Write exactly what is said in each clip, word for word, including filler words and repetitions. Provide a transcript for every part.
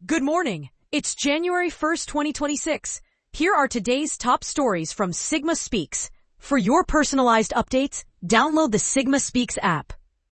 Good morning. It's January first, twenty twenty-six. Here are today's top stories from Sigma Speaks. For your personalized updates, download the Sigma Speaks app.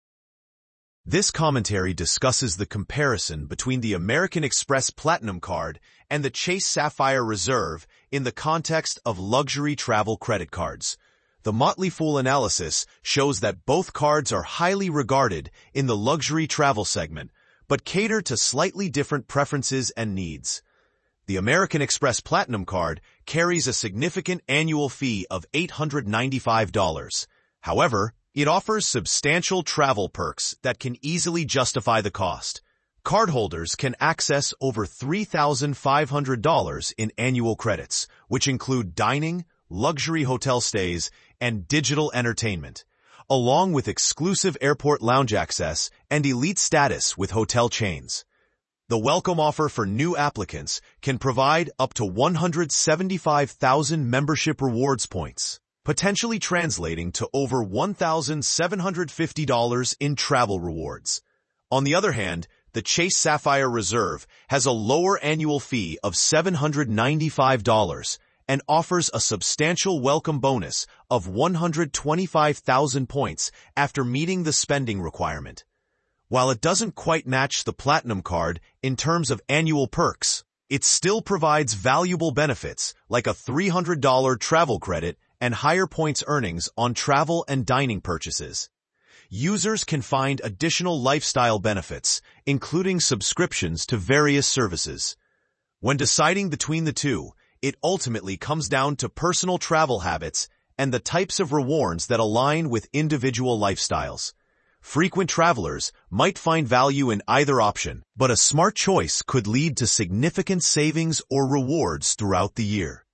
This commentary discusses the comparison between the American Express Platinum Card and the Chase Sapphire Reserve in the context of luxury travel credit cards. The Motley Fool analysis shows that both cards are highly regarded in the luxury travel segment, but cater to slightly different preferences and needs. The American Express Platinum Card carries a significant annual fee of eight hundred ninety-five dollars. However, it offers substantial travel perks that can easily justify the cost. Cardholders can access over three thousand five hundred dollars in annual credits, which include dining, luxury hotel stays, and digital entertainment, along with exclusive airport lounge access and elite status with hotel chains. The welcome offer for new applicants can provide up to one hundred seventy-five thousand membership rewards points, potentially translating to over one thousand seven hundred fifty dollars in travel rewards. On the other hand, the Chase Sapphire Reserve has a lower annual fee of seven hundred ninety-five dollars and offers a substantial welcome bonus of one hundred twenty-five thousand points after meeting the spending requirement. While it doesn't quite match the Platinum Card in terms of annual perks, it still provides valuable benefits like a three hundred dollars travel credit and higher points earnings on travel and dining purchases. Users can find additional lifestyle benefits, including subscriptions to various services. When deciding between the two, it ultimately comes down to personal travel habits and the types of rewards that align with individual lifestyles. Frequent travelers might find value in either option, but a smart choice could lead to significant savings or rewards throughout the year.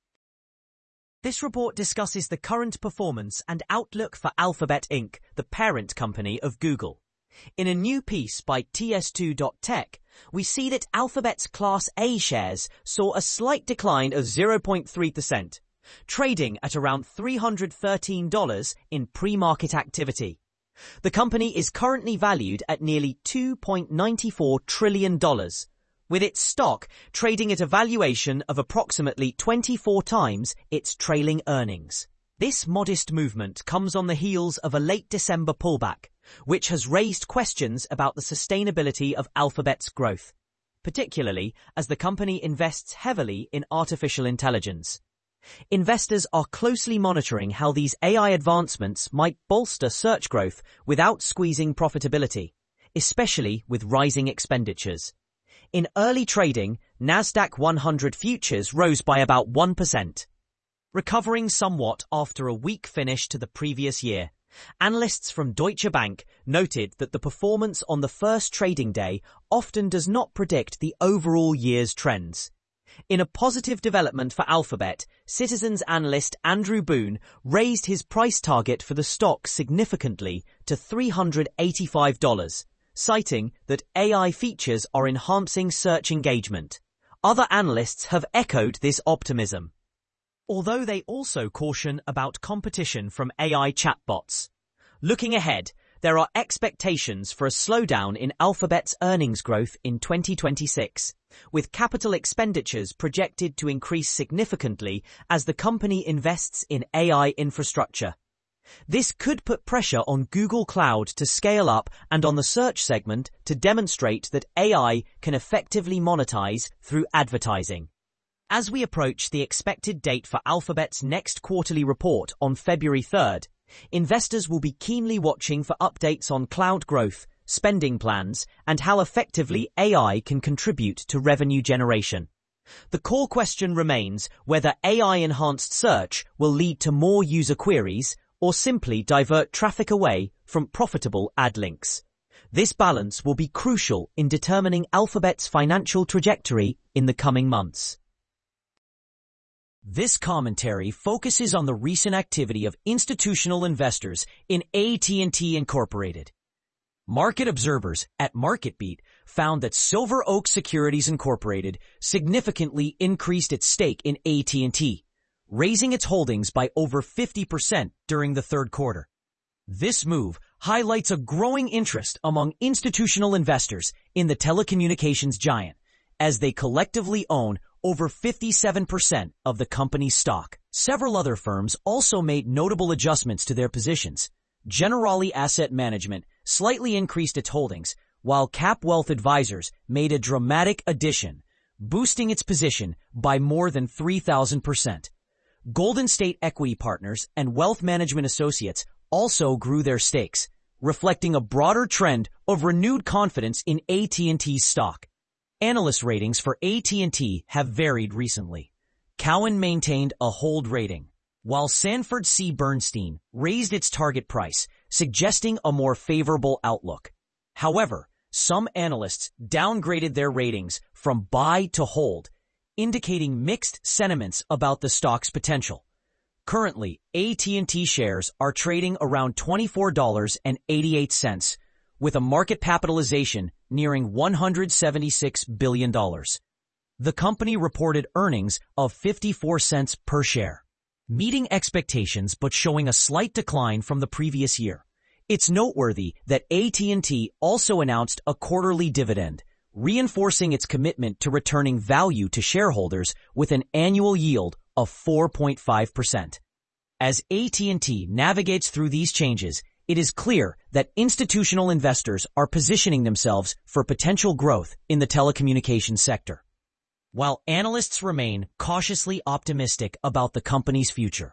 This report discusses the current performance and outlook for Alphabet Incorporated, the parent company of Google. In a new piece by T S two dot tech, we see that Alphabet's Class A shares saw a slight decline of zero point three percent, trading at around three hundred thirteen dollars in pre-market activity. The company is currently valued at nearly two point nine four trillion dollars, with its stock trading at a valuation of approximately twenty-four times its trailing earnings. This modest movement comes on the heels of a late December pullback, which has raised questions about the sustainability of Alphabet's growth, particularly as the company invests heavily in artificial intelligence. Investors are closely monitoring how these A I advancements might bolster search growth without squeezing profitability, especially with rising expenditures. In early trading, Nasdaq one hundred futures rose by about one percent. Recovering somewhat after a weak finish to the previous year, analysts from Deutsche Bank noted that the performance on the first trading day often does not predict the overall year's trends. In a positive development for Alphabet, Citizens analyst Andrew Boone raised his price target for the stock significantly to three hundred eighty-five dollars, citing that A I features are enhancing search engagement. Other analysts have echoed this optimism, although they also caution about competition from A I chatbots. Looking ahead, there are expectations for a slowdown in Alphabet's earnings growth in twenty twenty-six, with capital expenditures projected to increase significantly as the company invests in A I infrastructure. This could put pressure on Google Cloud to scale up and on the search segment to demonstrate that A I can effectively monetize through advertising. As we approach the expected date for Alphabet's next quarterly report on February third, investors will be keenly watching for updates on cloud growth, spending plans, and how effectively A I can contribute to revenue generation. The core question remains whether A I-enhanced search will lead to more user queries or simply divert traffic away from profitable ad links. This balance will be crucial in determining Alphabet's financial trajectory in the coming months. This commentary focuses on the recent activity of institutional investors in A T and T Incorporated. Market observers at MarketBeat found that Silver Oak Securities Incorporated significantly increased its stake in A T and T, raising its holdings by over fifty percent during the third quarter. This move highlights a growing interest among institutional investors in the telecommunications giant, as they collectively own over fifty-seven percent of the company's stock. Several other firms also made notable adjustments to their positions. Generali Asset Management slightly increased its holdings, while Cap Wealth Advisors made a dramatic addition, boosting its position by more than three thousand percent. Golden State Equity Partners and Wealth Management Associates also grew their stakes, reflecting a broader trend of renewed confidence in A T and T's stock. Analyst ratings for A T and T have varied recently. Cowen maintained a hold rating, while Sanford C. Bernstein raised its target price, suggesting a more favorable outlook. However, some analysts downgraded their ratings from buy to hold, indicating mixed sentiments about the stock's potential. Currently, A T and T shares are trading around twenty-four dollars and eighty-eight cents, with a market capitalization nearing one hundred seventy-six billion dollars. The company reported earnings of fifty-four cents per share, meeting expectations but showing a slight decline from the previous year. It's noteworthy that A T and T also announced a quarterly dividend, reinforcing its commitment to returning value to shareholders with an annual yield of four point five percent. As A T and T navigates through these changes, it is clear that institutional investors are positioning themselves for potential growth in the telecommunications sector, while analysts remain cautiously optimistic about the company's future.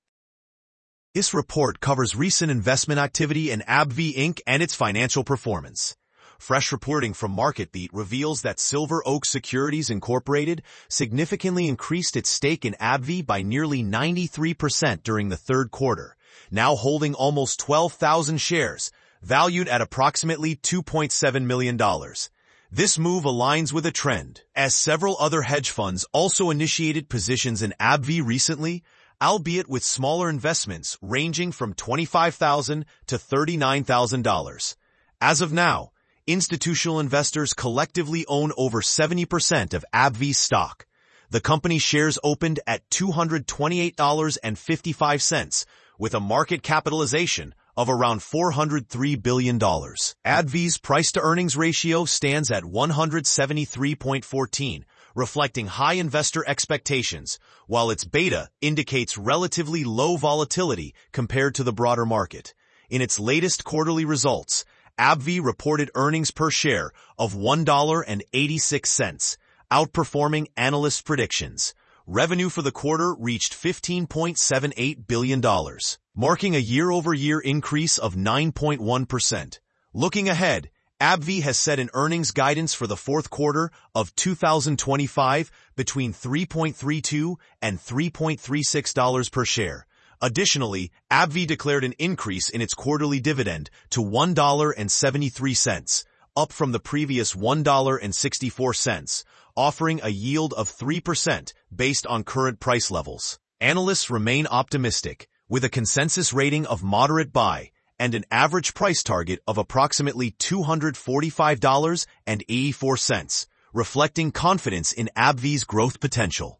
This report covers recent investment activity in AbbVie Incorporated and its financial performance. Fresh reporting from MarketBeat reveals that Silver Oak Securities Incorporated significantly increased its stake in AbbVie by nearly ninety-three percent during the third quarter, now holding almost twelve thousand shares, valued at approximately two point seven million dollars. This move aligns with a trend, as several other hedge funds also initiated positions in AbbVie recently, albeit with smaller investments ranging from twenty-five thousand dollars to thirty-nine thousand dollars. As of now, institutional investors collectively own over seventy percent of AbbVie's stock. The company's shares opened at two hundred twenty-eight dollars and fifty-five cents, with a market capitalization of around four hundred three billion dollars. AbbVie's price-to-earnings ratio stands at one hundred seventy-three point one four, reflecting high investor expectations, while its beta indicates relatively low volatility compared to the broader market. In its latest quarterly results, AbbVie reported earnings per share of one dollar and eighty-six cents, outperforming analyst predictions. Revenue for the quarter reached fifteen point seven eight billion dollars, marking a year-over-year increase of nine point one percent. Looking ahead, AbbVie has set an earnings guidance for the fourth quarter of two thousand twenty-five between three point three two and three point three six dollars per share. Additionally, AbbVie declared an increase in its quarterly dividend to one dollar and seventy-three cents, up from the previous one dollar and sixty-four cents, offering a yield of three percent based on current price levels. Analysts remain optimistic, with a consensus rating of moderate buy and an average price target of approximately two hundred forty-five dollars and eighty-four cents, reflecting confidence in AbbVie's growth potential.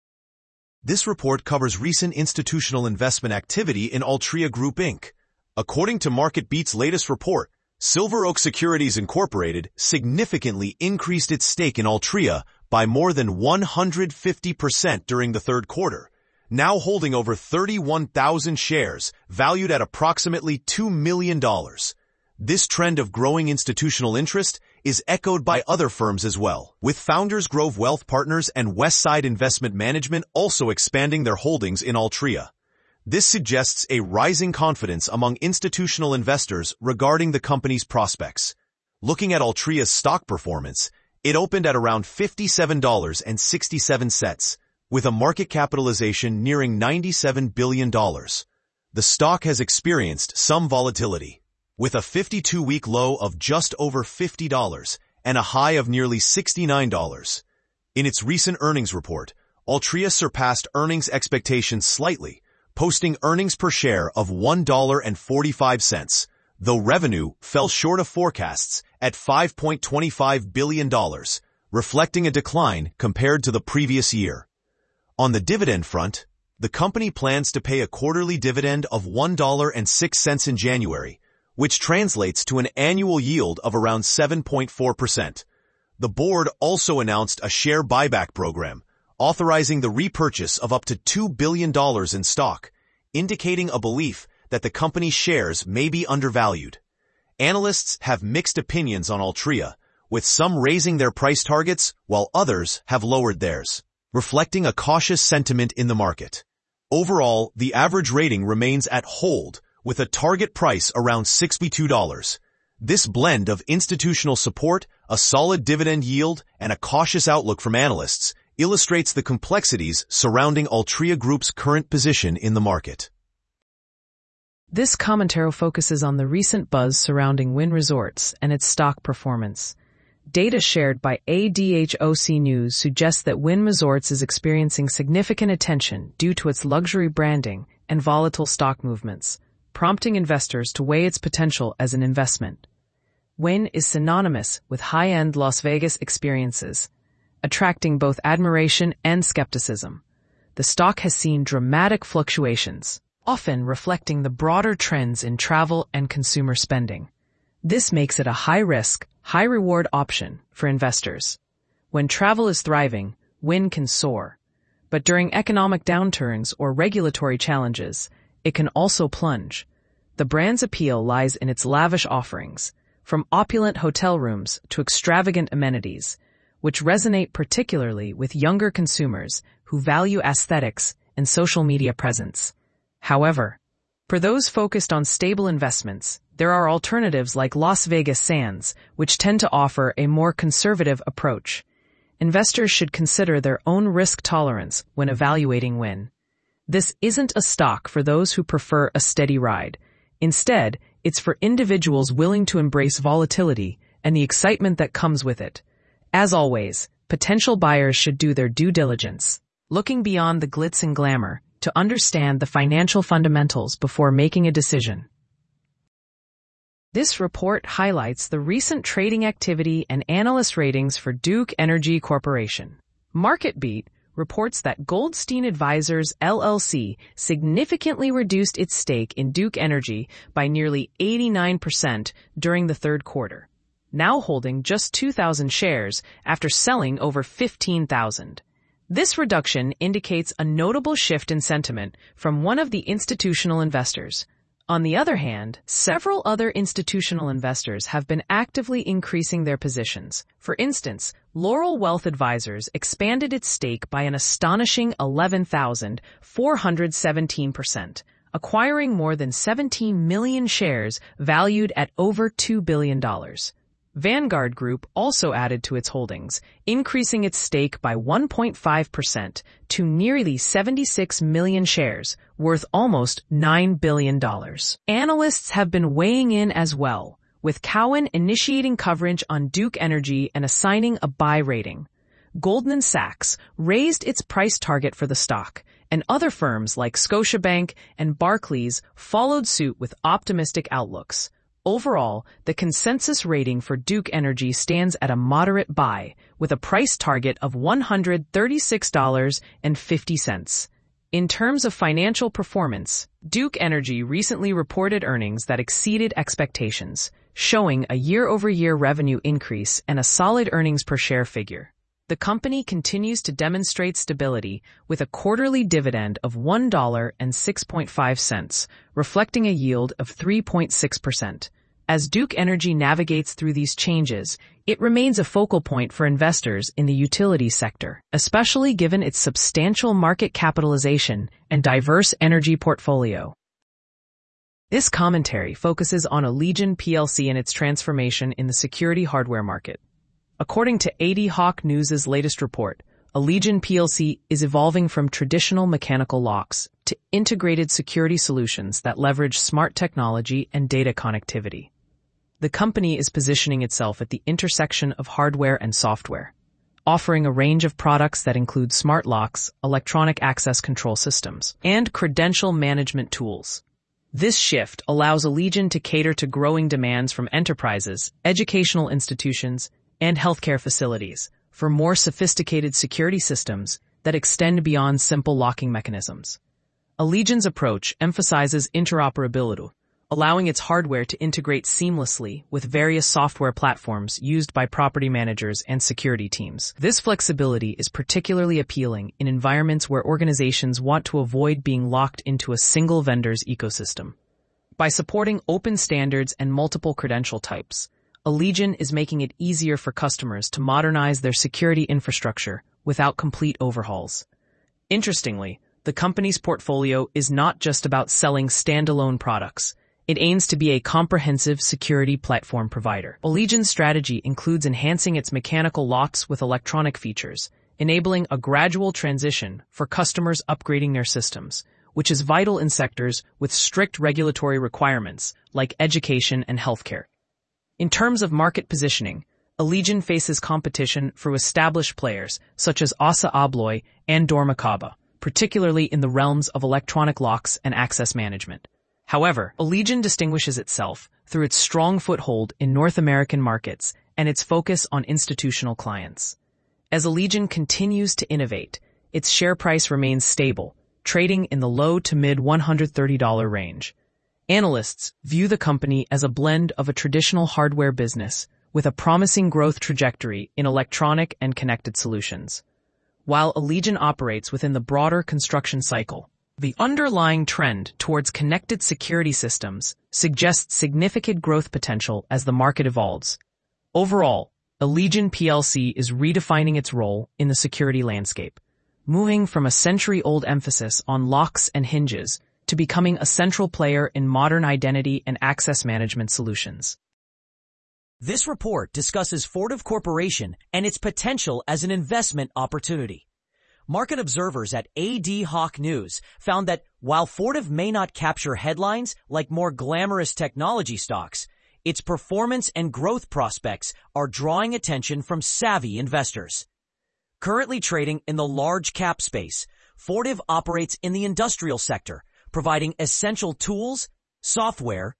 This report covers recent institutional investment activity in Altria Group Incorporated. According to MarketBeat's latest report, Silver Oak Securities Incorporated significantly increased its stake in Altria by more than one hundred fifty percent during the third quarter, now holding over thirty-one thousand shares valued at approximately two million dollars. This trend of growing institutional interest is echoed by other firms as well, with Founders Grove Wealth Partners and Westside Investment Management also expanding their holdings in Altria. This suggests a rising confidence among institutional investors regarding the company's prospects. Looking at Altria's stock performance, it opened at around fifty-seven dollars and sixty-seven cents, with a market capitalization nearing ninety-seven billion dollars. The stock has experienced some volatility, with a fifty-two week low of just over fifty dollars and a high of nearly sixty-nine dollars. In its recent earnings report, Altria surpassed earnings expectations slightly, posting earnings per share of one dollar and forty-five cents, though revenue fell short of forecasts at five point two five billion dollars, reflecting a decline compared to the previous year. On the dividend front, the company plans to pay a quarterly dividend of one dollar and six cents in January, which translates to an annual yield of around seven point four percent. The board also announced a share buyback program, authorizing the repurchase of up to two billion dollars in stock, indicating a belief that the company's shares may be undervalued. Analysts have mixed opinions on Altria, with some raising their price targets while others have lowered theirs, reflecting a cautious sentiment in the market. Overall, the average rating remains at hold, with a target price around sixty-two dollars. This blend of institutional support, a solid dividend yield, and a cautious outlook from analysts illustrates the complexities surrounding Altria Group's current position in the market. This commentary focuses on the recent buzz surrounding Wynn Resorts and its stock performance. Data shared by A D H O C News suggests that Wynn Resorts is experiencing significant attention due to its luxury branding and volatile stock movements, prompting investors to weigh its potential as an investment. Wynn is synonymous with high-end Las Vegas experiences, attracting both admiration and skepticism. The stock has seen dramatic fluctuations, often reflecting the broader trends in travel and consumer spending. This makes it a high-risk, high-reward option for investors. When travel is thriving, Wynn can soar. But during economic downturns or regulatory challenges, it can also plunge. The brand's appeal lies in its lavish offerings, from opulent hotel rooms to extravagant amenities, which resonate particularly with younger consumers who value aesthetics and social media presence. However, for those focused on stable investments, there are alternatives like Las Vegas Sands, which tend to offer a more conservative approach. Investors should consider their own risk tolerance when evaluating Wynn. This isn't a stock for those who prefer a steady ride. Instead, it's for individuals willing to embrace volatility and the excitement that comes with it. As always, potential buyers should do their due diligence, looking beyond the glitz and glamour to understand the financial fundamentals before making a decision. This report highlights the recent trading activity and analyst ratings for Duke Energy Corporation. MarketBeat reports that Goldstein Advisors L L C significantly reduced its stake in Duke Energy by nearly eighty-nine percent during the third quarter, now holding just two thousand shares after selling over fifteen thousand. This reduction indicates a notable shift in sentiment from one of the institutional investors. On the other hand, several other institutional investors have been actively increasing their positions. For instance, Laurel Wealth Advisors expanded its stake by an astonishing eleven thousand four hundred seventeen percent, acquiring more than seventeen million shares valued at over two billion dollars. Vanguard Group also added to its holdings, increasing its stake by one point five percent to nearly seventy-six million shares, worth almost nine billion dollars. Analysts have been weighing in as well, with Cowen initiating coverage on Duke Energy and assigning a buy rating. Goldman Sachs raised its price target for the stock, and other firms like Scotiabank and Barclays followed suit with optimistic outlooks. Overall, the consensus rating for Duke Energy stands at a moderate buy, with a price target of one hundred thirty-six dollars and fifty cents. In terms of financial performance, Duke Energy recently reported earnings that exceeded expectations, showing a year-over-year revenue increase and a solid earnings per share figure. The company continues to demonstrate stability with a quarterly dividend of one dollar and six point five cents, reflecting a yield of three point six percent. As Duke Energy navigates through these changes, it remains a focal point for investors in the utility sector, especially given its substantial market capitalization and diverse energy portfolio. This commentary focuses on Allegion P L C and its transformation in the security hardware market. According to A D Hawk News' latest report, Allegion P L C is evolving from traditional mechanical locks to integrated security solutions that leverage smart technology and data connectivity. The company is positioning itself at the intersection of hardware and software, offering a range of products that include smart locks, electronic access control systems, and credential management tools. This shift allows Allegion to cater to growing demands from enterprises, educational institutions, and healthcare facilities for more sophisticated security systems that extend beyond simple locking mechanisms. Allegion's approach emphasizes interoperability, allowing its hardware to integrate seamlessly with various software platforms used by property managers and security teams. This flexibility is particularly appealing in environments where organizations want to avoid being locked into a single vendor's ecosystem. By supporting open standards and multiple credential types, Allegion is making it easier for customers to modernize their security infrastructure without complete overhauls. Interestingly, the company's portfolio is not just about selling standalone products. It aims to be a comprehensive security platform provider. Allegion's strategy includes enhancing its mechanical locks with electronic features, enabling a gradual transition for customers upgrading their systems, which is vital in sectors with strict regulatory requirements like education and healthcare. In terms of market positioning, Allegion faces competition from established players such as Assa Abloy and Dormakaba, particularly in the realms of electronic locks and access management. However, Allegion distinguishes itself through its strong foothold in North American markets and its focus on institutional clients. As Allegion continues to innovate, its share price remains stable, trading in the low to mid one hundred thirty dollars range. Analysts view the company as a blend of a traditional hardware business with a promising growth trajectory in electronic and connected solutions. While Allegion operates within the broader construction cycle, the underlying trend towards connected security systems suggests significant growth potential as the market evolves. Overall, Allegion P L C is redefining its role in the security landscape, moving from a century-old emphasis on locks and hinges to becoming a central player in modern identity and access management solutions. This report discusses Fortive Corporation and its potential as an investment opportunity. Market observers at A D Hawk News found that while Fortive may not capture headlines like more glamorous technology stocks, its performance and growth prospects are drawing attention from savvy investors. Currently trading in the large cap space, Fortive operates in the industrial sector, providing essential tools, software,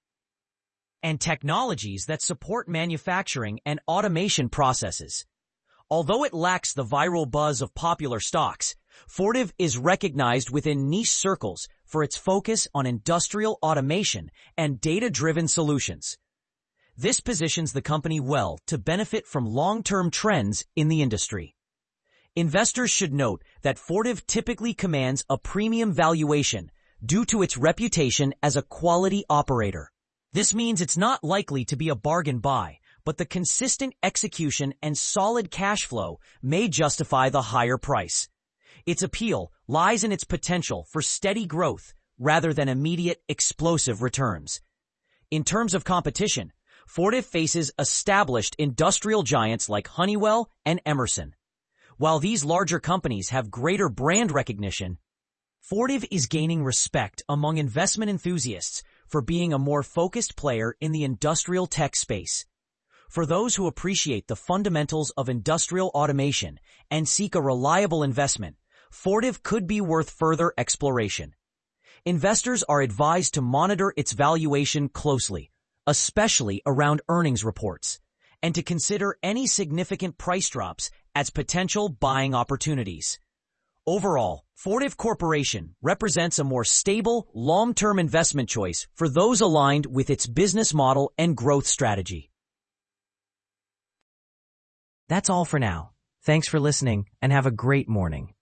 and technologies that support manufacturing and automation processes. Although it lacks the viral buzz of popular stocks, Fortive is recognized within niche circles for its focus on industrial automation and data-driven solutions. This positions the company well to benefit from long-term trends in the industry. Investors should note that Fortive typically commands a premium valuation due to its reputation as a quality operator. This means it's not likely to be a bargain buy, but the consistent execution and solid cash flow may justify the higher price. Its appeal lies in its potential for steady growth rather than immediate explosive returns. In terms of competition, Fortive faces established industrial giants like Honeywell and Emerson. While these larger companies have greater brand recognition, Fortive is gaining respect among investment enthusiasts for being a more focused player in the industrial tech space. For those who appreciate the fundamentals of industrial automation and seek a reliable investment, Fortive could be worth further exploration. Investors are advised to monitor its valuation closely, especially around earnings reports, and to consider any significant price drops as potential buying opportunities. Overall, Fortive Corporation represents a more stable, long-term investment choice for those aligned with its business model and growth strategy. That's all for now. Thanks for listening and have a great morning.